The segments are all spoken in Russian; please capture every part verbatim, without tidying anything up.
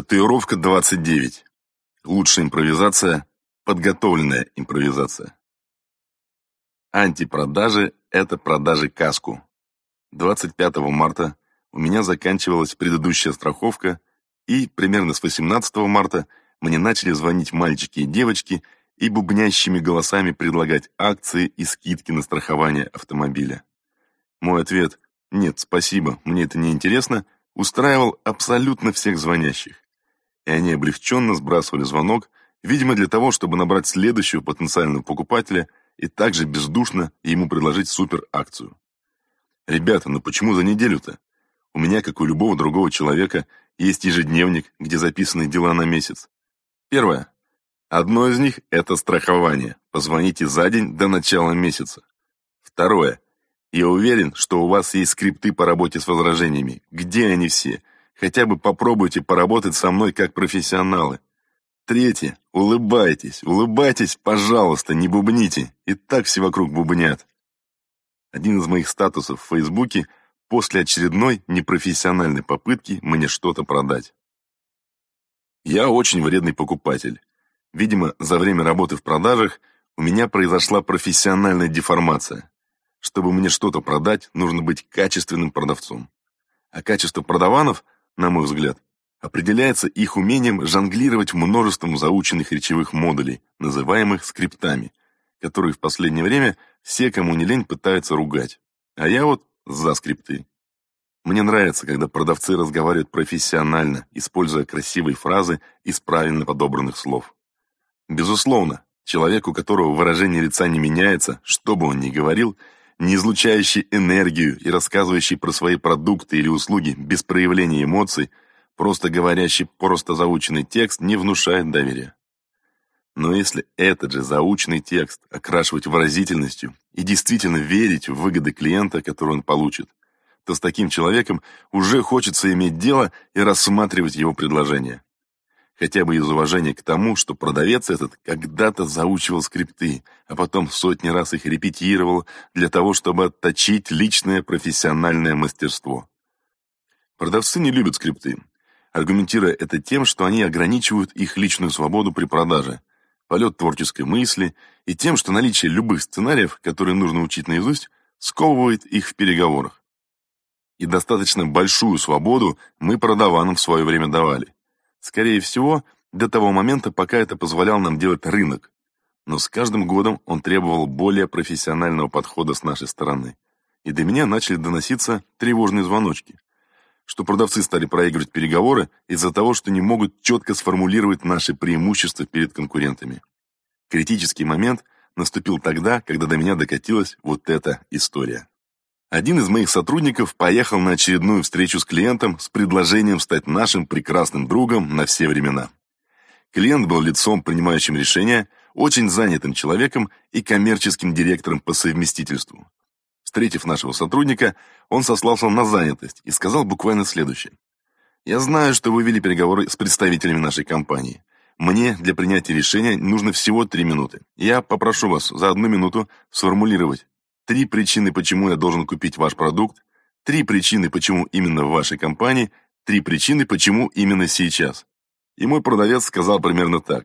Татуировка двадцать девять. Лучшая импровизация – подготовленная импровизация. Антипродажи – это продажи каску. двадцать пятого марта у меня заканчивалась предыдущая страховка, и примерно с восемнадцатого марта мне начали звонить мальчики и девочки и бубнящими голосами предлагать акции и скидки на страхование автомобиля. Мой ответ «нет, спасибо, мне это не интересно» устраивал абсолютно всех звонящих. И они облегченно сбрасывали звонок, видимо, для того, чтобы набрать следующего потенциального покупателя и также бездушно ему предложить суперакцию. Ребята, ну почему за неделю-то? У меня, как у любого другого человека, есть ежедневник, где записаны дела на месяц. Первое. Одно из них – это страхование. Позвоните за день до начала месяца. Второе. Я уверен, что у вас есть скрипты по работе с возражениями. Где они все? Хотя бы попробуйте поработать со мной как профессионалы. Третье. Улыбайтесь. Улыбайтесь, пожалуйста, не бубните. И так все вокруг бубнят. Один из моих статусов в Фейсбуке после очередной непрофессиональной попытки мне что-то продать. Я очень вредный покупатель. Видимо, за время работы в продажах у меня произошла профессиональная деформация. Чтобы мне что-то продать, нужно быть качественным продавцом. А качество продаванов, на мой взгляд, определяется их умением жонглировать множеством заученных речевых модулей, называемых скриптами, которые в последнее время все, кому не лень, пытаются ругать. А я вот за скрипты. Мне нравится, когда продавцы разговаривают профессионально, используя красивые фразы из правильно подобранных слов. Безусловно, человек, у которого выражение лица не меняется, что бы он ни говорил, не излучающий энергию и рассказывающий про свои продукты или услуги без проявления эмоций, просто говорящий просто заученный текст, не внушает доверия. Но если этот же заученный текст окрашивать выразительностью и действительно верить в выгоды клиента, которые он получит, то с таким человеком уже хочется иметь дело и рассматривать его предложение. Хотя бы из уважения к тому, что продавец этот когда-то заучивал скрипты, а потом сотни раз их репетировал для того, чтобы отточить личное профессиональное мастерство. Продавцы не любят скрипты, аргументируя это тем, что они ограничивают их личную свободу при продаже, полет творческой мысли и тем, что наличие любых сценариев, которые нужно учить наизусть, сковывает их в переговорах. И достаточно большую свободу мы продаванам в свое время давали. Скорее всего, до того момента, пока это позволял нам делать рынок. Но с каждым годом он требовал более профессионального подхода с нашей стороны. И до меня начали доноситься тревожные звоночки, что продавцы стали проигрывать переговоры из-за того, что не могут четко сформулировать наши преимущества перед конкурентами. Критический момент наступил тогда, когда до меня докатилась вот эта история. Один из моих сотрудников поехал на очередную встречу с клиентом с предложением стать нашим прекрасным другом на все времена. Клиент был лицом, принимающим решения, очень занятым человеком и коммерческим директором по совместительству. Встретив нашего сотрудника, он сослался на занятость и сказал буквально следующее. «Я знаю, что вы вели переговоры с представителями нашей компании. Мне для принятия решения нужно всего три минуты. Я попрошу вас за одну минуту сформулировать три причины, почему я должен купить ваш продукт, три причины, почему именно в вашей компании, три причины, почему именно сейчас». И мой продавец сказал примерно так.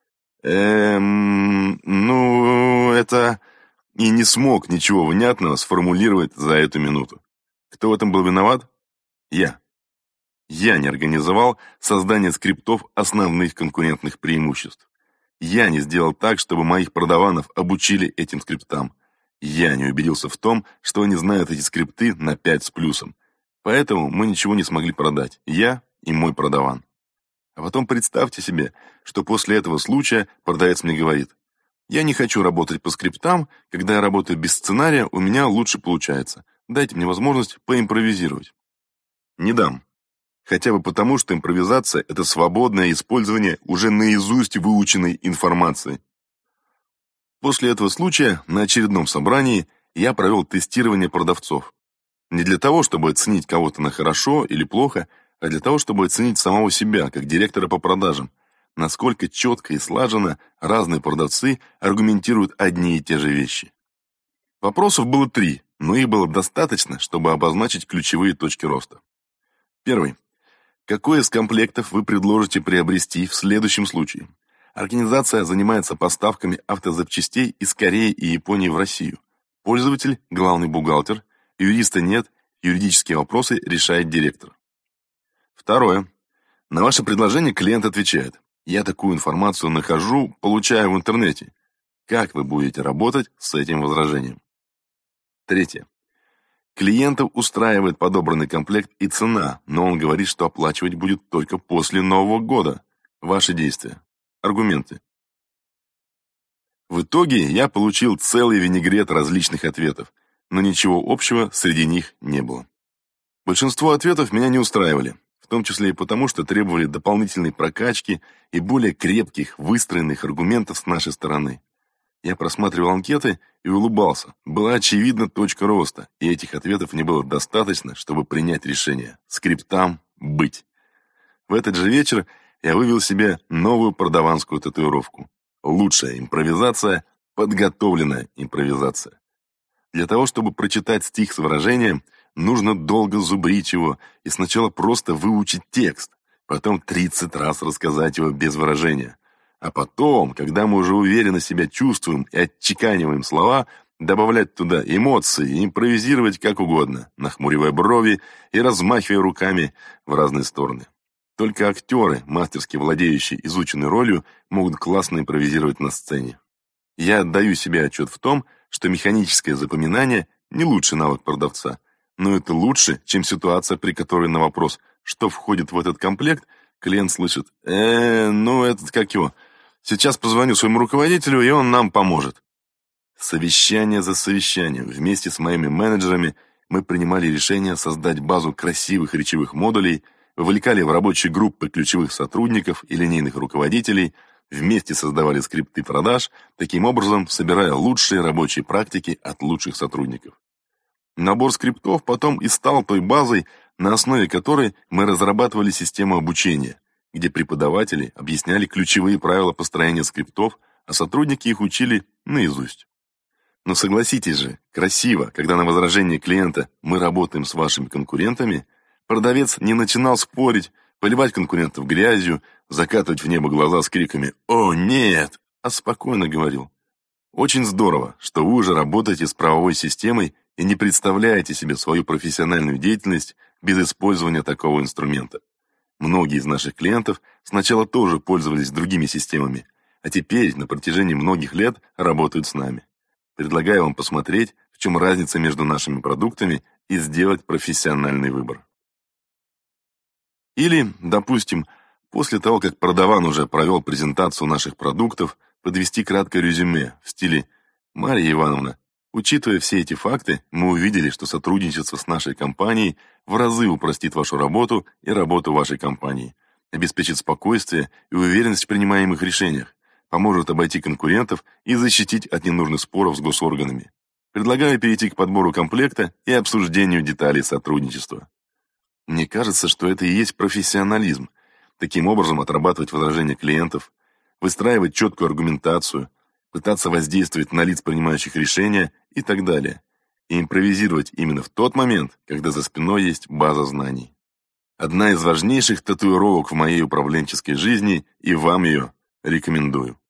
Эм, ну, это... И не смог ничего внятного сформулировать за эту минуту. Кто в этом был виноват? Я. Я не организовал создание скриптов основных конкурентных преимуществ. Я не сделал так, чтобы моих продаванов обучили этим скриптам. Я не убедился в том, что они знают эти скрипты на пять с плюсом. Поэтому мы ничего не смогли продать. Я и мой продаван. А потом представьте себе, что после этого случая продавец мне говорит: «Я не хочу работать по скриптам, когда я работаю без сценария, у меня лучше получается. Дайте мне возможность поимпровизировать». Не дам. Хотя бы потому, что импровизация – это свободное использование уже наизусть выученной информации. После этого случая на очередном собрании я провел тестирование продавцов. Не для того, чтобы оценить кого-то на хорошо или плохо, а для того, чтобы оценить самого себя, как директора по продажам, насколько четко и слаженно разные продавцы аргументируют одни и те же вещи. Вопросов было три, но их было достаточно, чтобы обозначить ключевые точки роста. Первый. Какой из комплектов вы предложите приобрести в следующем случае? Организация занимается поставками автозапчастей из Кореи и Японии в Россию. Пользователь – главный бухгалтер, юриста нет, юридические вопросы решает директор. Второе. На ваше предложение клиент отвечает: я такую информацию нахожу, получаю в интернете. Как вы будете работать с этим возражением? Третье. Клиента устраивает подобранный комплект и цена, но он говорит, что оплачивать будет только после Нового года. Ваши действия. Аргументы. В итоге я получил целый винегрет различных ответов, но ничего общего среди них не было. Большинство ответов меня не устраивали, в том числе и потому, что требовали дополнительной прокачки и более крепких, выстроенных аргументов с нашей стороны. Я просматривал анкеты и улыбался. Была очевидна точка роста, и этих ответов не было достаточно, чтобы принять решение. Скриптам быть. В этот же вечер я вывел себе новую продаванскую татуировку. Лучшая импровизация – подготовленная импровизация. Для того, чтобы прочитать стих с выражением, нужно долго зубрить его и сначала просто выучить текст, потом тридцать раз рассказать его без выражения. А потом, когда мы уже уверенно себя чувствуем и отчеканиваем слова, добавлять туда эмоции и импровизировать как угодно, нахмуривая брови и размахивая руками в разные стороны. Только актеры, мастерски владеющие изученной ролью, могут классно импровизировать на сцене. Я отдаю себе отчет в том, что механическое запоминание не лучший навык продавца, но это лучше, чем ситуация, при которой на вопрос, что входит в этот комплект, клиент слышит: «Э, ну этот как его, сейчас позвоню своему руководителю, и он нам поможет». Совещание за совещанием. Вместе с моими менеджерами мы принимали решение создать базу красивых речевых модулей, вовлекали в рабочие группы ключевых сотрудников и линейных руководителей, вместе создавали скрипты продаж, таким образом собирая лучшие рабочие практики от лучших сотрудников. Набор скриптов потом и стал той базой, на основе которой мы разрабатывали систему обучения, где преподаватели объясняли ключевые правила построения скриптов, а сотрудники их учили наизусть. Но согласитесь же, красиво, когда на возражение клиента «мы работаем с вашими конкурентами», продавец не начинал спорить, поливать конкурентов грязью, закатывать в небо глаза с криками «О, нет!», а спокойно говорил: «Очень здорово, что вы уже работаете с правовой системой и не представляете себе свою профессиональную деятельность без использования такого инструмента. Многие из наших клиентов сначала тоже пользовались другими системами, а теперь на протяжении многих лет работают с нами. Предлагаю вам посмотреть, в чем разница между нашими продуктами, и сделать профессиональный выбор». Или, допустим, после того, как продаван уже провел презентацию наших продуктов, подвести краткое резюме в стиле: «Марья Ивановна, учитывая все эти факты, мы увидели, что сотрудничество с нашей компанией в разы упростит вашу работу и работу вашей компании, обеспечит спокойствие и уверенность в принимаемых решениях, поможет обойти конкурентов и защитить от ненужных споров с госорганами. Предлагаю перейти к подбору комплекта и обсуждению деталей сотрудничества». Мне кажется, что это и есть профессионализм. Таким образом отрабатывать возражения клиентов, выстраивать четкую аргументацию, пытаться воздействовать на лиц, принимающих решения, и так далее. И импровизировать именно в тот момент, когда за спиной есть база знаний. Одна из важнейших татуировок в моей управленческой жизни, и вам ее рекомендую.